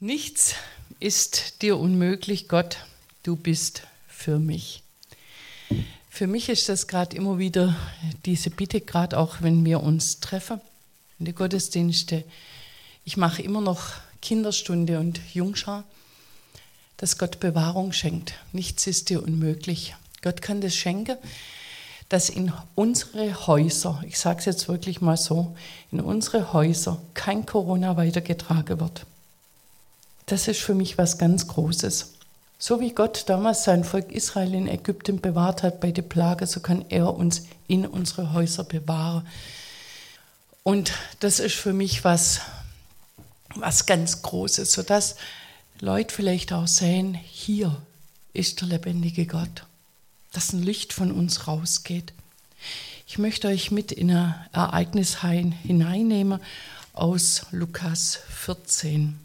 Nichts ist dir unmöglich, Gott, du bist für mich. Für mich ist das gerade immer wieder diese Bitte, gerade auch wenn wir uns treffen in den Gottesdienste. Ich mache immer noch Kinderstunde und Jungschar, dass Gott Bewahrung schenkt. Nichts ist dir unmöglich. Gott kann das schenken, dass in unsere Häuser, ich sage es jetzt wirklich mal so, in unsere Häuser kein Corona weitergetragen wird. Das ist für mich was ganz Großes. So wie Gott damals sein Volk Israel in Ägypten bewahrt hat bei der Plage, so kann er uns in unsere Häuser bewahren. Und das ist für mich was ganz Großes, sodass Leute vielleicht auch sehen, hier ist der lebendige Gott, dass ein Licht von uns rausgeht. Ich möchte euch mit in ein Ereignis hineinnehmen aus Lukas 14.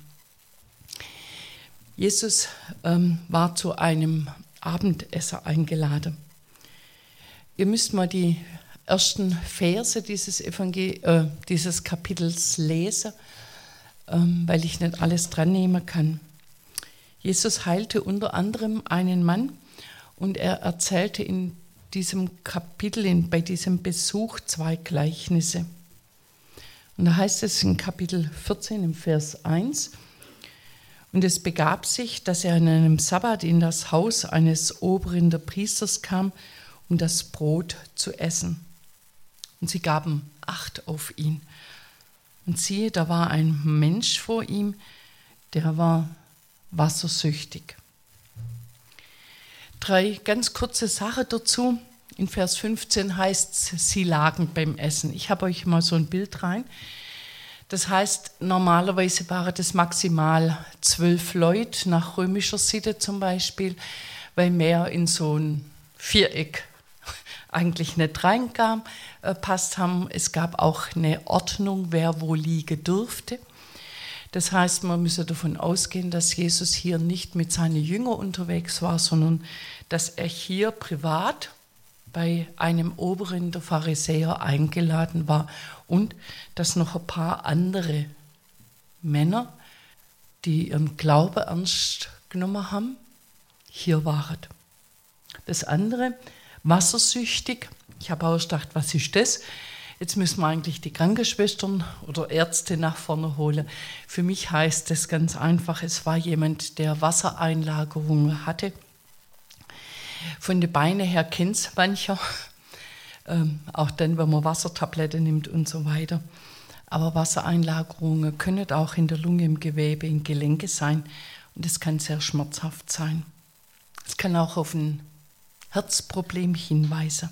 Jesus war zu einem Abendessen eingeladen. Ihr müsst mal die ersten Verse dieses Kapitels lesen, weil ich nicht alles dran nehmen kann. Jesus heilte unter anderem einen Mann und er erzählte in diesem Kapitel, bei diesem Besuch, 2 Gleichnisse. Und da heißt es in Kapitel 14 im Vers 1: Und es begab sich, dass er an einem Sabbat in das Haus eines Oberen der Priesters kam, um das Brot zu essen. Und sie gaben Acht auf ihn. Und siehe, da war ein Mensch vor ihm, der war wassersüchtig. 3 ganz kurze Sachen dazu. In Vers 15 heißt es, sie lagen beim Essen. Ich habe euch mal so ein Bild rein. Das heißt, normalerweise waren das maximal 12 Leute, nach römischer Sitte zum Beispiel, weil mehr in so ein Viereck eigentlich nicht passt haben. Es gab auch eine Ordnung, wer wo liegen durfte. Das heißt, man müsse davon ausgehen, dass Jesus hier nicht mit seinen Jüngern unterwegs war, sondern dass er hier privat bei einem Oberen der Pharisäer eingeladen war und dass noch ein paar andere Männer, die ihren Glauben ernst genommen haben, hier waren. Das andere, wassersüchtig. Ich habe auch gedacht, was ist das? Jetzt müssen wir eigentlich die Krankenschwestern oder Ärzte nach vorne holen. Für mich heißt das ganz einfach, es war jemand, der Wassereinlagerungen hatte. Von den Beinen her kennt es mancher, auch dann, wenn man Wassertabletten nimmt und so weiter. Aber Wassereinlagerungen können auch in der Lunge, im Gewebe, in Gelenke sein und es kann sehr schmerzhaft sein. Es kann auch auf ein Herzproblem hinweisen.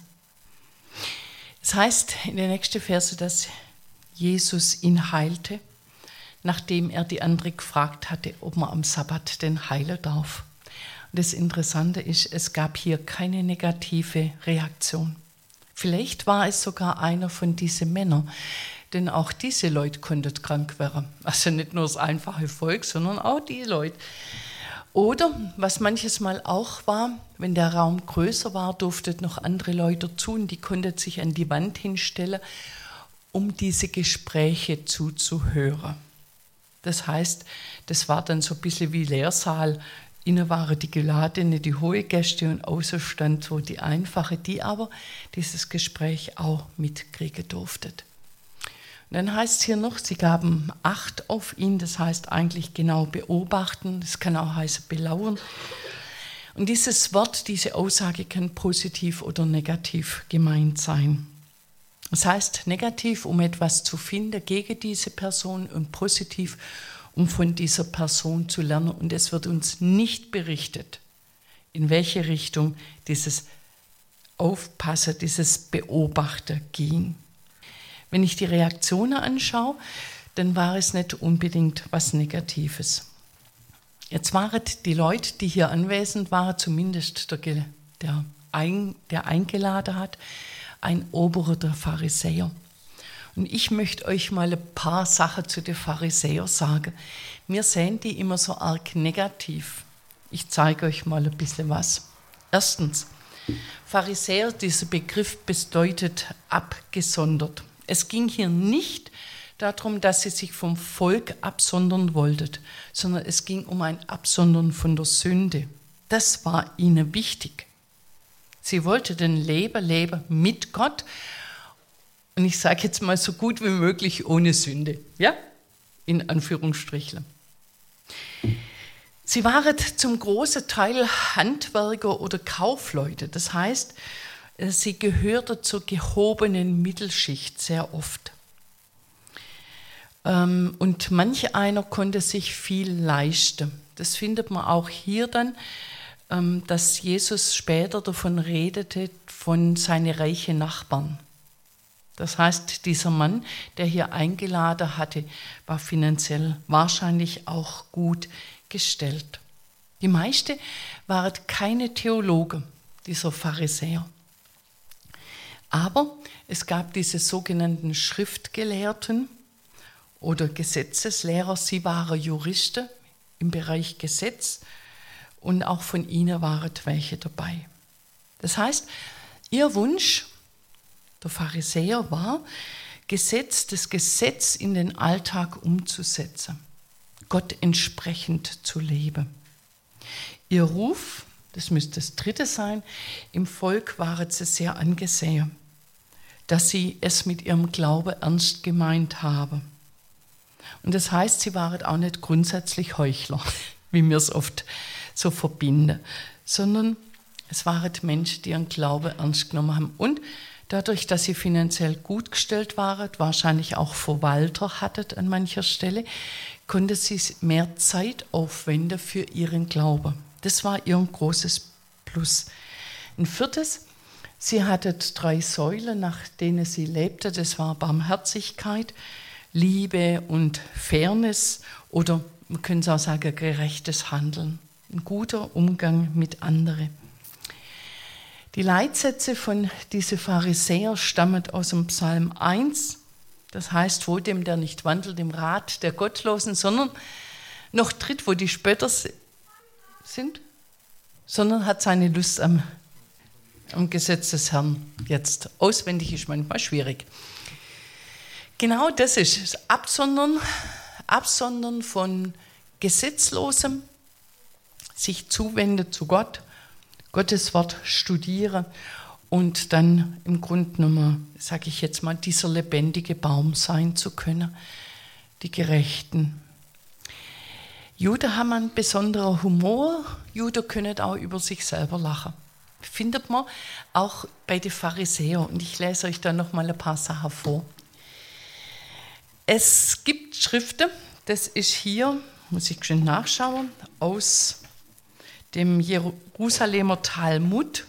Es heißt in den nächsten Verse, dass Jesus ihn heilte, nachdem er die andere gefragt hatte, ob man am Sabbat denn heilen darf. Und das Interessante ist, es gab hier keine negative Reaktion. Vielleicht war es sogar einer von diesen Männern, denn auch diese Leute konnten krank werden. Also nicht nur das einfache Volk, sondern auch die Leute. Oder, was manches Mal auch war, wenn der Raum größer war, durften noch andere Leute dazu und die konnten sich an die Wand hinstellen, um diese Gespräche zuzuhören. Das heißt, das war dann so ein bisschen wie Lehrsaal. Innen waren die Geladenen, die hohen Gäste und außen stand so die Einfache, die aber dieses Gespräch auch mitkriegen durften. Und dann heißt es hier noch, sie gaben Acht auf ihn, das heißt eigentlich genau beobachten, das kann auch heißen belauern. Und dieses Wort, diese Aussage kann positiv oder negativ gemeint sein. Das heißt negativ, um etwas zu finden gegen diese Person und positiv, um von dieser Person zu lernen. Und es wird uns nicht berichtet, in welche Richtung dieses Aufpassen, dieses Beobachten ging. Wenn ich die Reaktionen anschaue, dann war es nicht unbedingt was Negatives. Jetzt waren die Leute, die hier anwesend waren, zumindest der eingeladen hat, ein Oberer der Pharisäer. Und ich möchte euch mal ein paar Sachen zu den Pharisäern sagen. Wir sehen die immer so arg negativ. Ich zeige euch mal ein bisschen was. Erstens, Pharisäer, dieser Begriff bedeutet abgesondert. Es ging hier nicht darum, dass sie sich vom Volk absondern wollten, sondern es ging um ein Absondern von der Sünde. Das war ihnen wichtig. Sie wollten ein Leben mit Gott und ich sage jetzt mal so gut wie möglich ohne Sünde, ja, in Anführungsstrichen. Sie waren zum großen Teil Handwerker oder Kaufleute, das heißt, sie gehörten zur gehobenen Mittelschicht sehr oft. Und manch einer konnte sich viel leisten. Das findet man auch hier dann, dass Jesus später davon redete, von seinen reichen Nachbarn. Das heißt, dieser Mann, der hier eingeladen hatte, war finanziell wahrscheinlich auch gut gestellt. Die meisten waren keine Theologen, dieser Pharisäer. Aber es gab diese sogenannten Schriftgelehrten oder Gesetzeslehrer, sie waren Juristen im Bereich Gesetz und auch von ihnen waren welche dabei. Das heißt, ihr Wunsch, der Pharisäer, war, das Gesetz in den Alltag umzusetzen, Gott entsprechend zu leben. Ihr Ruf, das müsste das dritte sein, im Volk waren sie sehr angesehen, dass sie es mit ihrem Glaube ernst gemeint haben. Und das heißt, sie waren auch nicht grundsätzlich Heuchler, wie wir es oft so verbinden, sondern es waren Menschen, die ihren Glauben ernst genommen haben. Und dadurch, dass sie finanziell gut gestellt waren, wahrscheinlich auch Verwalter hatten an mancher Stelle, konnte sie mehr Zeit aufwenden für ihren Glauben. Das war ihr großes Plus. Ein viertes, sie hatte 3 Säulen, nach denen sie lebte. Das war Barmherzigkeit, Liebe und Fairness oder man könnte auch sagen, gerechtes Handeln. Ein guter Umgang mit anderen. Die Leitsätze von diesen Pharisäern stammen aus dem Psalm 1. Das heißt, wo dem, der nicht wandelt im Rat der Gottlosen, sondern noch tritt, wo die Spötter sind, sondern hat seine Lust am Gesetz des Herrn. Jetzt auswendig ist manchmal schwierig. Genau das ist das Absondern von Gesetzlosem, sich zuwenden zu Gott, Gottes Wort studieren und dann im Grunde genommen, sage ich jetzt mal, dieser lebendige Baum sein zu können, die Gerechten. Juden haben einen besonderen Humor, Juden können auch über sich selber lachen. Findet man auch bei den Pharisäern und ich lese euch da noch mal ein paar Sachen vor. Es gibt Schriften, das ist hier, muss ich schon nachschauen, aus dem Jerusalemer Talmud.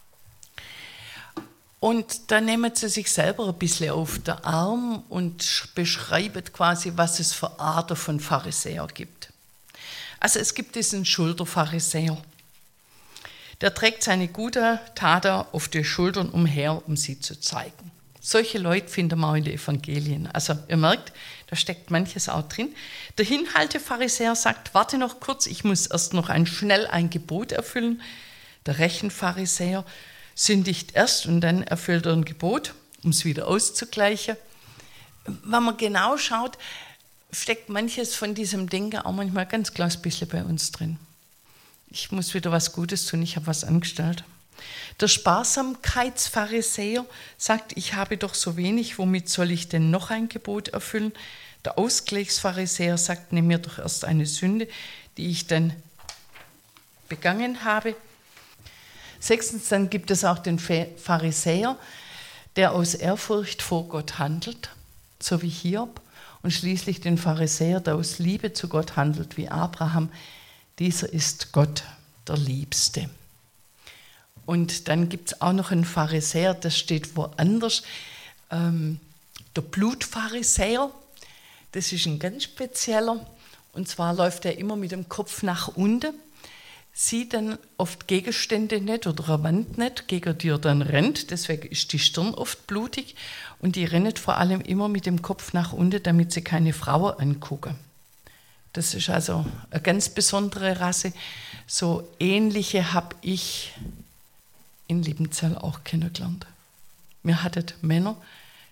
Und da nehmen sie sich selber ein bisschen auf den Arm und beschreiben quasi, was es für Arten von Pharisäer gibt. Also es gibt diesen Schulterpharisäer. Der trägt seine guten Taten auf die Schultern umher, um sie zu zeigen. Solche Leute finden wir auch in den Evangelien. Also ihr merkt, da steckt manches auch drin. Der Hinhaltepharisäer sagt, warte noch kurz, ich muss erst noch schnell ein Gebot erfüllen. Der Rechenpharisäer sündigt erst und dann erfüllt er ein Gebot, um es wieder auszugleichen. Wenn man genau schaut, steckt manches von diesem Denken auch manchmal ein ganz kleines bisschen bei uns drin. Ich muss wieder was Gutes tun, ich habe was angestellt. Der Sparsamkeitspharisäer sagt, ich habe doch so wenig, womit soll ich denn noch ein Gebot erfüllen? Der Ausgleichspharisäer sagt, nimm mir doch erst eine Sünde, die ich dann begangen habe. 6. Dann gibt es auch den Pharisäer, der aus Ehrfurcht vor Gott handelt, so wie Hiob. Und schließlich den Pharisäer, der aus Liebe zu Gott handelt, wie Abraham. Dieser ist Gott, der Liebste. Und dann gibt es auch noch einen Pharisäer, das steht woanders, der Blutpharisäer, das ist ein ganz spezieller, und zwar läuft er immer mit dem Kopf nach unten, sieht dann oft Gegenstände nicht oder eine Wand nicht, gegen die er dann rennt, deswegen ist die Stirn oft blutig und die rennt vor allem immer mit dem Kopf nach unten, damit sie keine Frauen angucken. Das ist also eine ganz besondere Rasse, so ähnliche habe ich in Liebenzell auch kennengelernt. Wir hatten Männer,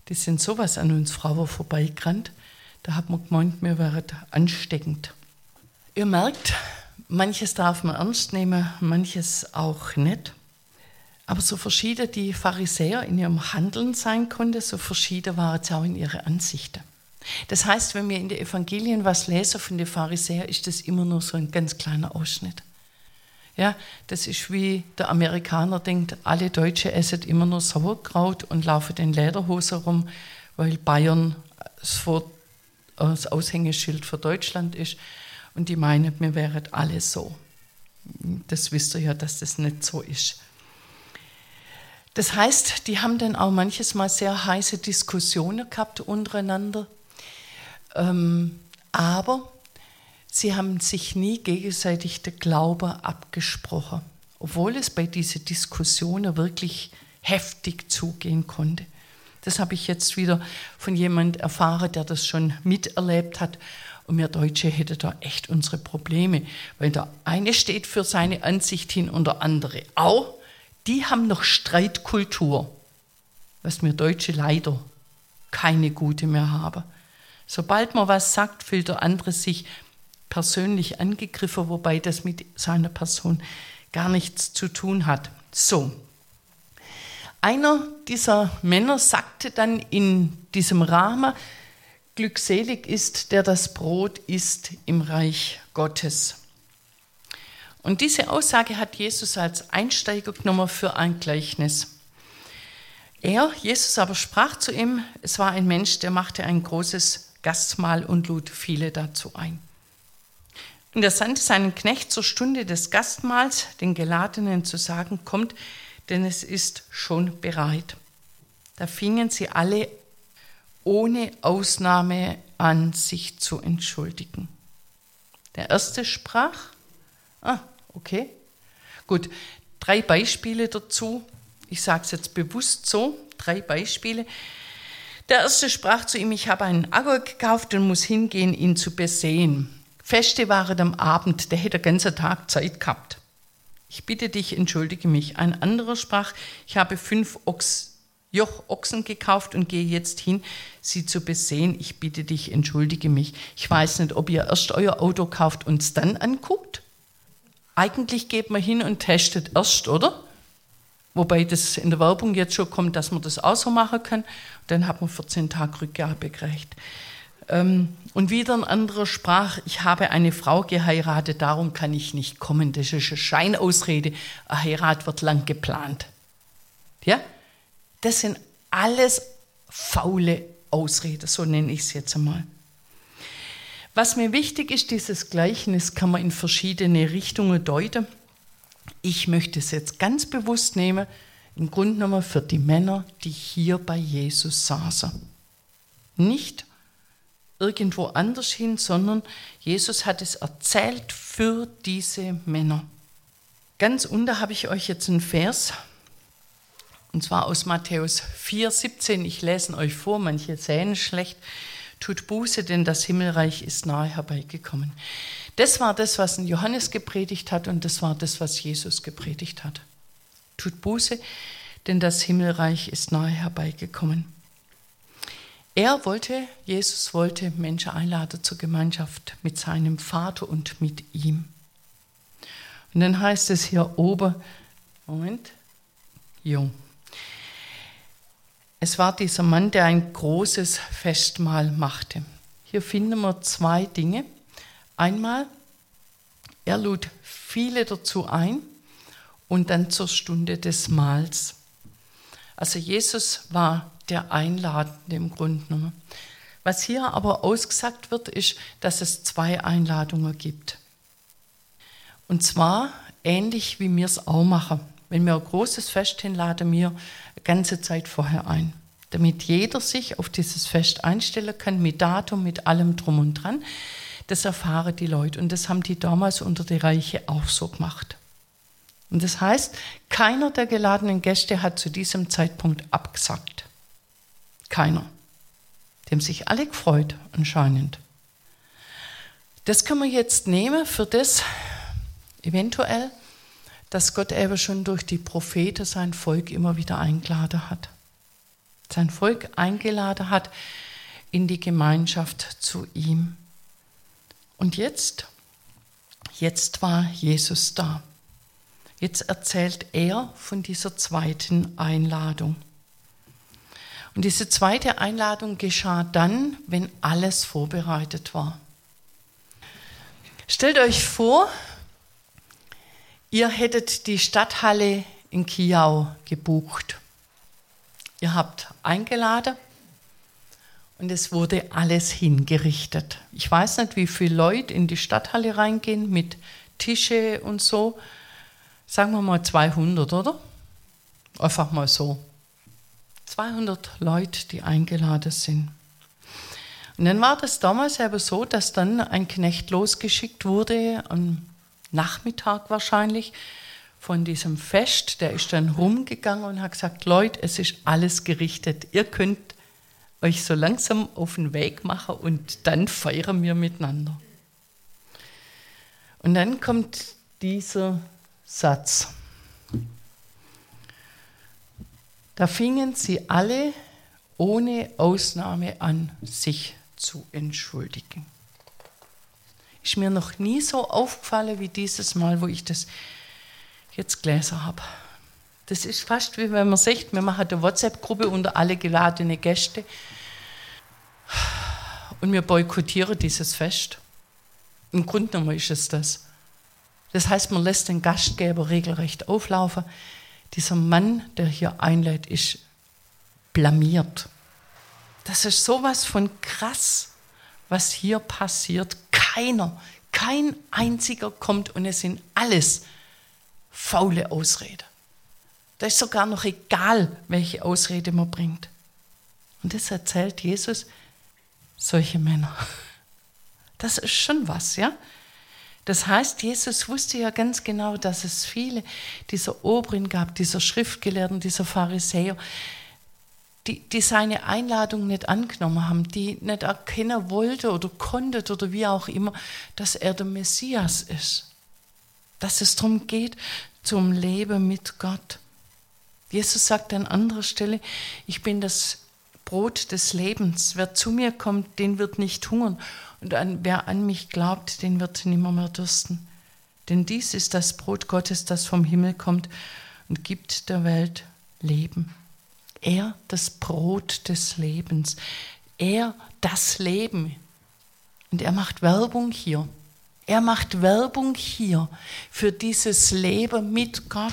Die sind sowas an uns Frauen vorbeigerannt. Da hat man gemeint, wir wären ansteckend. Ihr merkt, manches darf man ernst nehmen, manches auch nicht. Aber so verschieden die Pharisäer in ihrem Handeln sein konnten, so verschieden waren sie auch in ihren Ansichten. Das heißt, wenn wir in den Evangelien was lesen von den Pharisäern, ist das immer nur so ein ganz kleiner Ausschnitt. Ja, das ist wie der Amerikaner denkt, alle Deutschen essen immer nur Sauerkraut und laufen in Lederhosen rum, weil Bayern das Aushängeschild für Deutschland ist. Und die meinen, wir wären alle so. Das wisst ihr ja, dass das nicht so ist. Das heißt, die haben dann auch manches Mal sehr heiße Diskussionen gehabt untereinander. Aber sie haben sich nie gegenseitig den Glauben abgesprochen, obwohl es bei diesen Diskussionen wirklich heftig zugehen konnte. Das habe ich jetzt wieder von jemandem erfahren, der das schon miterlebt hat. Und wir Deutsche hätten da echt unsere Probleme, weil der eine steht für seine Ansicht hin und der andere auch. Die haben noch Streitkultur, was wir Deutsche leider keine gute mehr haben. Sobald man was sagt, fühlt der andere sich persönlich angegriffen, wobei das mit seiner Person gar nichts zu tun hat. So, einer dieser Männer sagte dann in diesem Rahmen, glückselig ist, der das Brot isst im Reich Gottes. Und diese Aussage hat Jesus als Einsteiger genommen für ein Gleichnis. Jesus aber sprach zu ihm, es war ein Mensch, der machte ein großes Gastmahl und lud viele dazu ein. Und er sandte seinen Knecht zur Stunde des Gastmahls, den Geladenen zu sagen, kommt, denn es ist schon bereit. Da fingen sie alle ohne Ausnahme an, sich zu entschuldigen. Der erste sprach, okay, gut, 3 Beispiele dazu. Ich sage es jetzt bewusst so, 3 Beispiele. Der erste sprach zu ihm, ich habe einen Acker gekauft und muss hingehen, ihn zu besehen. Feste waren am Abend, der hätte den ganzen Tag Zeit gehabt. Ich bitte dich, entschuldige mich. Ein anderer sprach, ich habe 5 Jochochsen gekauft und gehe jetzt hin, sie zu besehen. Ich bitte dich, entschuldige mich. Ich weiß nicht, ob ihr erst euer Auto kauft und es dann anguckt. Eigentlich geht man hin und testet erst, oder? Wobei das in der Werbung jetzt schon kommt, dass man das auch so machen kann. Dann hat man 14 Tage Rückgabe gekriegt. Und wieder ein anderer sprach, ich habe eine Frau geheiratet, darum kann ich nicht kommen. Das ist eine Scheinausrede. Eine Heirat wird lang geplant. Ja? Das sind alles faule Ausreden, so nenne ich es jetzt einmal. Was mir wichtig ist, dieses Gleichnis kann man in verschiedene Richtungen deuten. Ich möchte es jetzt ganz bewusst nehmen, im Grunde genommen für die Männer, die hier bei Jesus saßen. Nicht irgendwo anders hin, sondern Jesus hat es erzählt für diese Männer. Ganz unten habe ich euch jetzt einen Vers, und zwar aus Matthäus 4,17. Ich lese ihn euch vor, manche sehen schlecht. Tut Buße, denn das Himmelreich ist nahe herbeigekommen. Das war das, was Johannes gepredigt hat, und das war das, was Jesus gepredigt hat. Tut Buße, denn das Himmelreich ist nahe herbeigekommen. Jesus wollte Menschen einladen zur Gemeinschaft mit seinem Vater und mit ihm. Und dann heißt es hier oben, es war dieser Mann, der ein großes Festmahl machte. Hier finden wir 2 Dinge. Einmal, er lud viele dazu ein und dann zur Stunde des Mahls. Also Jesus war der Einladende im Grunde genommen. Was hier aber ausgesagt wird, ist, dass es 2 Einladungen gibt. Und zwar ähnlich wie wir es auch machen. Wenn wir ein großes Fest haben, laden wir eine ganze Zeit vorher ein, damit jeder sich auf dieses Fest einstellen kann, mit Datum, mit allem drum und dran. Das erfahren die Leute und das haben die damals unter die Reiche auch so gemacht. Und das heißt, keiner der geladenen Gäste hat zu diesem Zeitpunkt abgesagt. Keiner. Die haben sich alle gefreut, anscheinend. Das können wir jetzt nehmen für das, eventuell, dass Gott eben schon durch die Propheten sein Volk immer wieder eingeladen hat. sein Volk eingeladen hat in die Gemeinschaft zu ihm. Und jetzt war Jesus da. Jetzt erzählt er von dieser zweiten Einladung. Und diese zweite Einladung geschah dann, wenn alles vorbereitet war. Stellt euch vor, ihr hättet die Stadthalle in Chiau gebucht. Ihr habt eingeladen und es wurde alles hingerichtet. Ich weiß nicht, wie viele Leute in die Stadthalle reingehen mit Tische und so. Sagen wir mal 200, oder? Einfach mal so. 200 Leute, die eingeladen sind. Und dann war das damals aber so, dass dann ein Knecht losgeschickt wurde, am Nachmittag wahrscheinlich, von diesem Fest. Der ist dann rumgegangen und hat gesagt, Leute, es ist alles gerichtet. Ihr könnt euch so langsam auf den Weg machen und dann feiern wir miteinander. Und dann kommt dieser Satz. Da fingen sie alle ohne Ausnahme an, sich zu entschuldigen. Ist mir noch nie so aufgefallen wie dieses Mal, wo ich das jetzt gelesen habe. Das ist fast wie wenn man sagt, wir machen eine WhatsApp-Gruppe unter alle geladene Gäste und wir boykottieren dieses Fest. Im Grunde genommen ist es das. Das heißt, man lässt den Gastgeber regelrecht auflaufen. Dieser Mann, der hier einlädt, ist blamiert. Das ist sowas von krass, was hier passiert. Kein einziger kommt und es sind alles faule Ausreden. Da ist sogar noch egal, welche Ausrede man bringt. Und das erzählt Jesus solche Männer. Das ist schon was, ja? Das heißt, Jesus wusste ja ganz genau, dass es viele dieser Oberen gab, dieser Schriftgelehrten, dieser Pharisäer, die seine Einladung nicht angenommen haben, die nicht erkennen wollten oder konnten oder wie auch immer, dass er der Messias ist. Dass es darum geht, zum Leben mit Gott. Jesus sagt an anderer Stelle, ich bin das Brot des Lebens. Wer zu mir kommt, den wird nicht hungern. Und wer an mich glaubt, den wird nimmer mehr dürsten. Denn dies ist das Brot Gottes, das vom Himmel kommt und gibt der Welt Leben. Er, das Brot des Lebens. Er, das Leben. Und er macht Werbung hier. Er macht Werbung hier für dieses Leben mit Gott.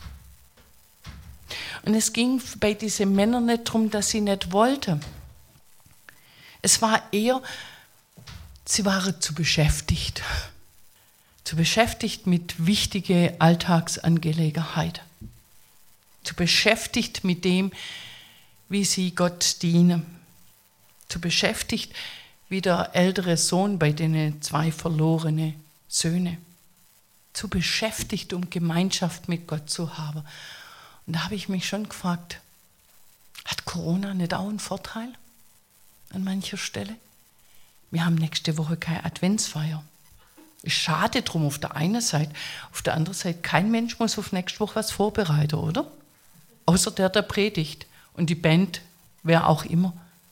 Und es ging bei diesen Männern nicht darum, dass sie nicht wollten. Es war eher, sie waren zu beschäftigt. Zu beschäftigt mit wichtigen Alltagsangelegenheiten. Zu beschäftigt mit dem, wie sie Gott dienen. Zu beschäftigt wie der ältere Sohn bei den 2 verlorenen Söhnen. Zu beschäftigt, um Gemeinschaft mit Gott zu haben. Und da habe ich mich schon gefragt, hat Corona nicht auch einen Vorteil an mancher Stelle? Wir haben nächste Woche keine Adventsfeier. Ist schade drum auf der einen Seite. Auf der anderen Seite, kein Mensch muss auf nächste Woche was vorbereiten, oder? Außer der predigt und die Band, wer auch immer.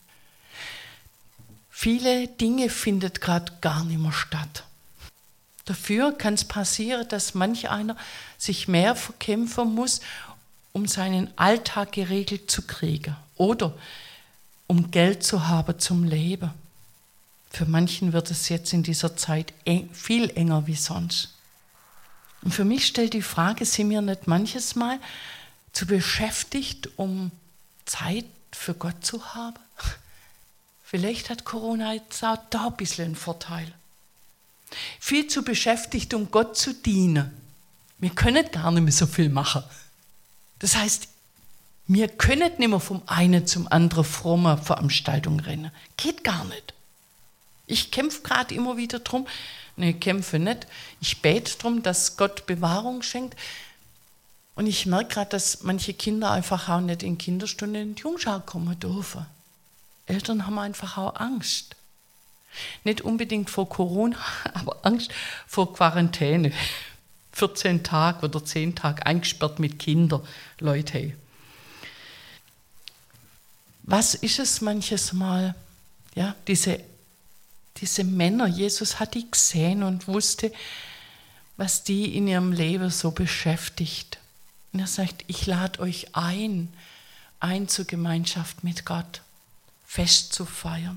Viele Dinge findet gerade gar nicht mehr statt. Dafür kann es passieren, dass manch einer sich mehr verkämpfen muss, um seinen Alltag geregelt zu kriegen oder um Geld zu haben zum Leben. Für manchen wird es jetzt in dieser Zeit viel enger wie sonst. Und für mich stellt die Frage, sind wir nicht manches Mal zu beschäftigt, um Zeit für Gott zu haben? Vielleicht hat Corona jetzt auch da ein bisschen einen Vorteil. Viel zu beschäftigt, um Gott zu dienen. Wir können gar nicht mehr so viel machen. Das heißt, wir können nicht mehr vom einen zum anderen frommer Veranstaltung rennen. Geht gar nicht. Ich kämpfe gerade immer wieder drum. Ne, kämpfe nicht. Ich bete darum, dass Gott Bewahrung schenkt. Und ich merke gerade, dass manche Kinder einfach auch nicht in Kinderstunden in die Jungschau kommen dürfen. Eltern haben einfach auch Angst. Nicht unbedingt vor Corona, aber Angst vor Quarantäne. 14 Tage oder 10 Tage eingesperrt mit Kindern. Leute. Was ist es manches Mal? Ja, diese Männer, Jesus hat die gesehen und wusste, was die in ihrem Leben so beschäftigt. Und er sagt, ich lade euch ein zur Gemeinschaft mit Gott, Fest zu feiern.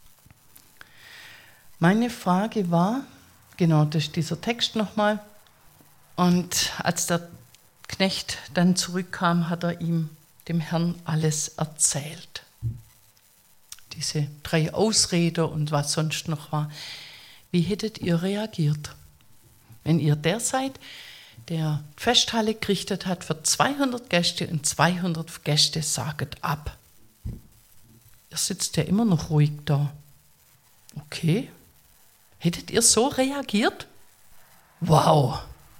Meine Frage war, genau, das ist dieser Text nochmal, und als der Knecht dann zurückkam, hat er ihm, dem Herrn, alles erzählt. Diese 3 Ausreder und was sonst noch war. Wie hättet ihr reagiert, wenn ihr der seid, der Festhalle gerichtet hat für 200 Gäste und 200 Gäste sagen ab? Ihr sitzt ja immer noch ruhig da. Okay. Hättet ihr so reagiert? Wow.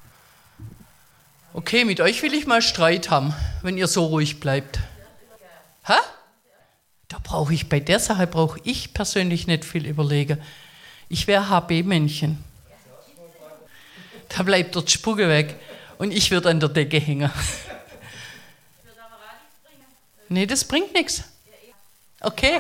Okay, mit euch will ich mal Streit haben, wenn ihr so ruhig bleibt. Hä? Bei der Sache brauche ich persönlich nicht viel überlegen. Ich wäre HB-Männchen. Da bleibt dort Spucke weg und ich würde an der Decke hängen. Nee, das bringt nichts. Okay.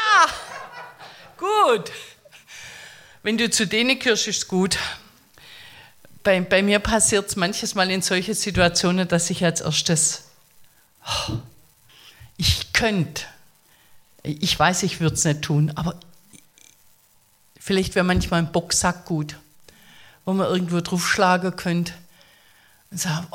Gut. Wenn du zu denen gehörst, ist es gut. Bei mir passiert es manches Mal in solchen Situationen, dass ich als erstes, ich weiß, ich würde es nicht tun, aber vielleicht wäre manchmal ein Boxsack gut, wo man irgendwo draufschlagen könnte und sagen,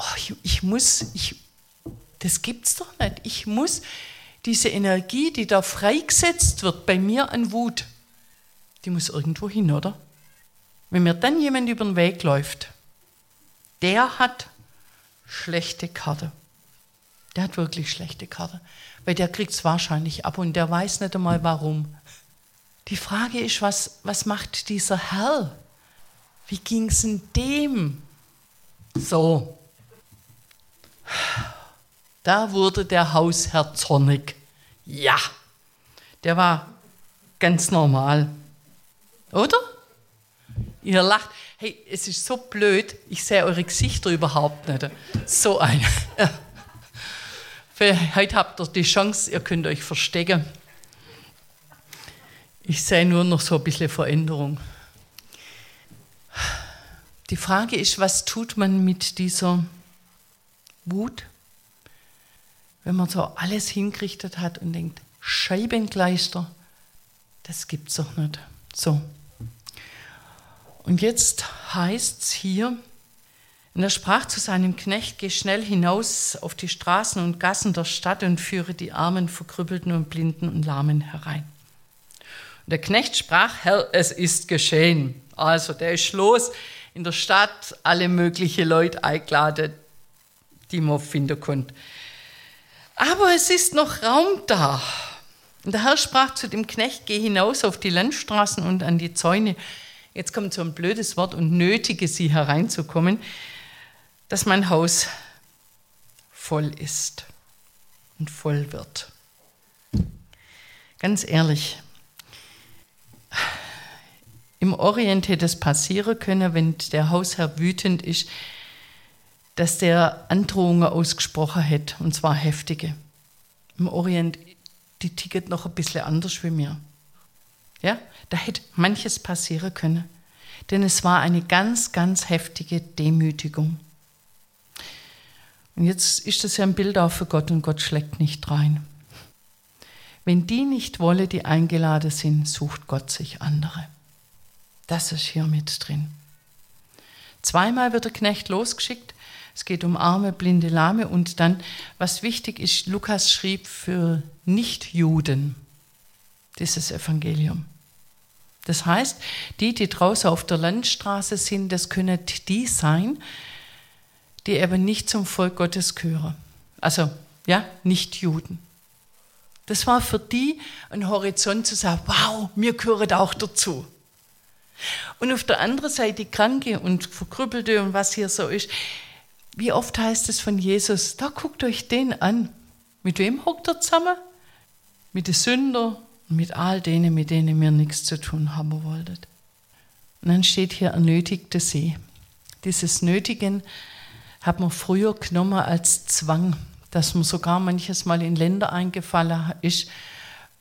das gibt's doch nicht. Ich muss diese Energie, die da freigesetzt wird bei mir an Wut, die muss irgendwo hin, oder? Wenn mir dann jemand über den Weg läuft, der hat schlechte Karte. Der hat wirklich schlechte Karte, weil der kriegt es wahrscheinlich ab und der weiß nicht einmal warum. Die Frage ist, was macht dieser Herr? Wie ging es in dem? So. Da wurde der Hausherr zornig. Ja, der war ganz normal. Oder? Ihr lacht. Hey, es ist so blöd, ich sehe eure Gesichter überhaupt nicht. So ein. Heute habt ihr die Chance, ihr könnt euch verstecken. Ich sehe nur noch so ein bisschen Veränderung. Die Frage ist, was tut man mit dieser Wut, wenn man so alles hingerichtet hat und denkt, Scheibengleister, das gibt's doch nicht. So. Und jetzt heißt es hier, und er sprach zu seinem Knecht, geh schnell hinaus auf die Straßen und Gassen der Stadt und führe die Armen, Verkrüppelten und Blinden und Lahmen herein. Und der Knecht sprach, Herr, es ist geschehen. Also der ist los in der Stadt, alle möglichen Leute eingeladen, die man finden konnte. Aber es ist noch Raum da. Und der Herr sprach zu dem Knecht, geh hinaus auf die Landstraßen und an die Zäune. Jetzt kommt so ein blödes Wort und nötige sie hereinzukommen, dass mein Haus voll ist und voll wird. Ganz ehrlich, im Orient hätte es passieren können, wenn der Hausherr wütend ist, dass der Androhungen ausgesprochen hätte, und zwar heftige. Im Orient, die ticket noch ein bisschen anders wie mir. Ja, da hätte manches passieren können, denn es war eine ganz, ganz heftige Demütigung. Und jetzt ist das ja ein Bild auch für Gott und Gott schlägt nicht rein. Wenn die nicht wollen, die eingeladen sind, sucht Gott sich andere. Das ist hier mit drin. 2-mal wird der Knecht losgeschickt. Es geht um Arme, Blinde, Lahme und dann, was wichtig ist, Lukas schrieb für Nichtjuden dieses Evangelium. Das heißt, die draußen auf der Landstraße sind, das können die sein, die eben nicht zum Volk Gottes gehören. Also, ja, Nichtjuden. Das war für die ein Horizont zu sagen, wow, wir gehören auch dazu. Und auf der anderen Seite Kranke und Verkrüppelte und was hier so ist. Wie oft heißt es von Jesus, da guckt euch den an. Mit wem hockt er zusammen? Mit den Sündern und mit all denen, mit denen wir nichts zu tun haben wollten. Und dann steht hier, ernötigte sie. Dieses Nötigen hat man früher genommen als Zwang, dass man sogar manches Mal in Länder eingefallen ist,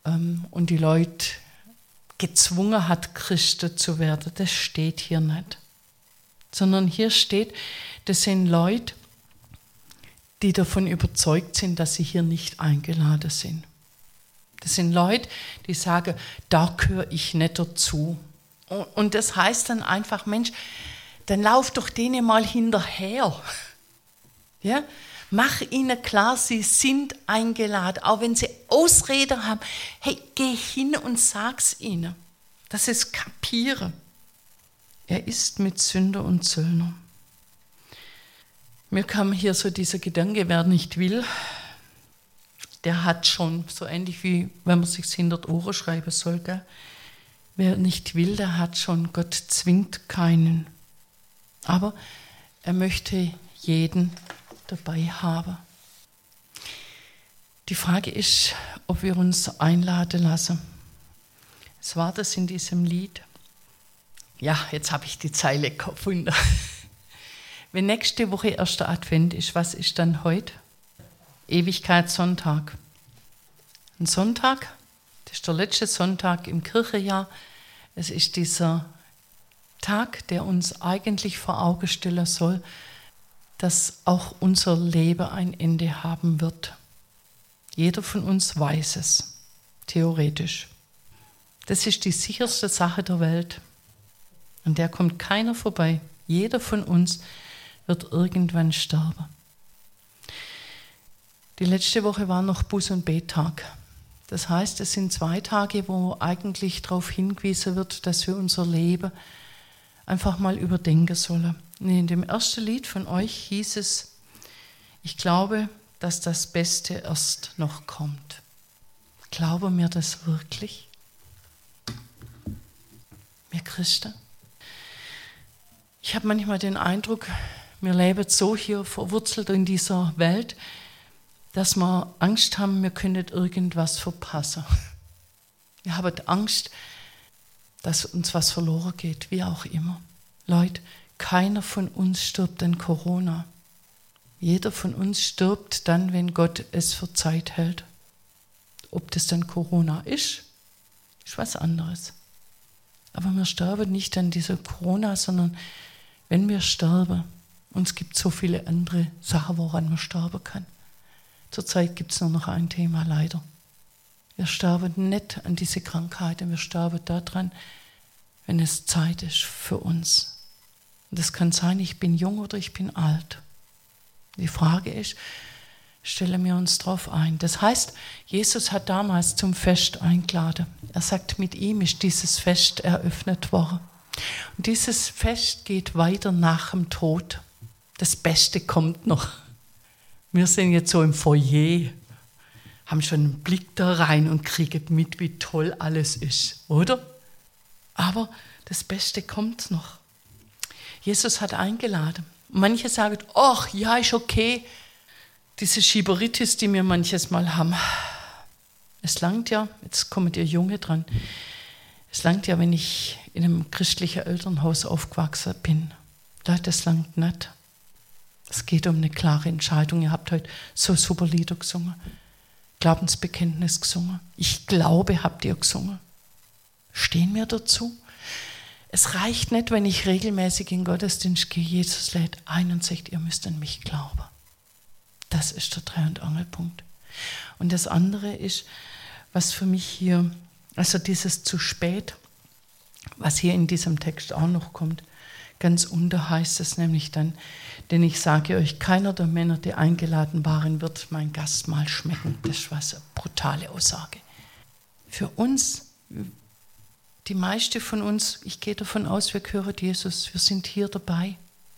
und die Leute gezwungen hat, Christen zu werden. Das steht hier nicht. Sondern hier steht, das sind Leute, die davon überzeugt sind, dass sie hier nicht eingeladen sind. Das sind Leute, die sagen, da gehöre ich nicht dazu. Und das heißt dann einfach, Mensch, dann lauf doch denen mal hinterher. Ja? Mach ihnen klar, sie sind eingeladen. Auch wenn sie Ausreden haben, hey, geh hin und sag's ihnen. Dass sie es kapieren. Er ist mit Sünder und Zöllner. Mir kam hier so dieser Gedanke, wer nicht will, der hat schon, so ähnlich wie wenn man sich hinter die Ohren schreiben soll, gell? Wer nicht will, der hat schon, Gott zwingt keinen. Aber er möchte jeden dabei haben. Die Frage ist, ob wir uns einladen lassen. Es war das in diesem Lied. Ja, jetzt habe ich die Zeile gefunden. Wenn nächste Woche erster Advent ist, was ist dann heute? Ewigkeitssonntag. Ein Sonntag, das ist der letzte Sonntag im Kirchenjahr. Es ist dieser Tag, der uns eigentlich vor Augen stellen soll, dass auch unser Leben ein Ende haben wird. Jeder von uns weiß es, theoretisch. Das ist die sicherste Sache der Welt. An der kommt keiner vorbei. Jeder von uns wird irgendwann sterben. Die letzte Woche war noch Buß- und Bettag. Das heißt, es sind 2 Tage, wo eigentlich darauf hingewiesen wird, dass wir unser Leben einfach mal überdenken sollen. Und in dem ersten Lied von euch hieß es, ich glaube, dass das Beste erst noch kommt. Glauben wir das wirklich? Wir Christen? Ich habe manchmal den Eindruck, wir leben so hier verwurzelt in dieser Welt, dass wir Angst haben, wir könnten irgendwas verpassen. Wir haben Angst, dass uns was verloren geht, wie auch immer. Leute, keiner von uns stirbt an Corona. Jeder von uns stirbt dann, wenn Gott es für Zeit hält. Ob das dann Corona ist was anderes. Aber wir sterben nicht an dieser Corona, sondern wenn wir sterben, und es gibt so viele andere Sachen, woran man sterben kann. Zurzeit gibt es nur noch ein Thema, leider. Wir sterben nicht an diese Krankheiten, wir sterben daran, wenn es Zeit ist für uns. Und das kann sein, ich bin jung oder ich bin alt. Die Frage ist, stellen wir uns darauf ein. Das heißt, Jesus hat damals zum Fest eingeladen. Er sagt, mit ihm ist dieses Fest eröffnet worden. Und dieses Fest geht weiter nach dem Tod. Das Beste kommt noch. Wir sind jetzt so im Foyer, haben schon einen Blick da rein und kriegen mit, wie toll alles ist, oder? Aber das Beste kommt noch. Jesus hat eingeladen. Manche sagen, ach ja, ist okay, diese Schieberitis, die wir manches Mal haben. Es langt ja, jetzt kommt ihr Junge dran, es langt ja, wenn ich in einem christlichen Elternhaus aufgewachsen bin. Leute, es langt nicht. Es geht um eine klare Entscheidung. Ihr habt heute so super Lieder gesungen, Glaubensbekenntnis gesungen. Ich glaube, habt ihr gesungen. Stehen wir dazu? Es reicht nicht, wenn ich regelmäßig in den Gottesdienst gehe. Jesus lädt ein und sagt, ihr müsst an mich glauben. Das ist der Dreh- und Angelpunkt. Und das andere ist, was für mich hier, also dieses zu spät, was hier in diesem Text auch noch kommt, ganz unter heißt es nämlich dann, denn ich sage euch, keiner der Männer, die eingeladen waren, wird mein Gastmahl schmecken. Das war eine brutale Aussage. Für uns, die meisten von uns, ich gehe davon aus, wir gehören Jesus, wir sind hier dabei.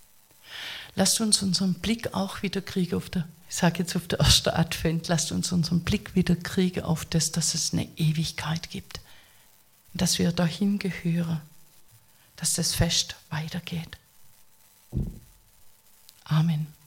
Lasst uns unseren Blick auch wieder kriegen auf der, ich sage jetzt auf der ersten Advent, lasst uns unseren Blick wieder kriegen auf das, dass es eine Ewigkeit gibt. Dass wir dahin gehören, dass das Fest weitergeht. Amen.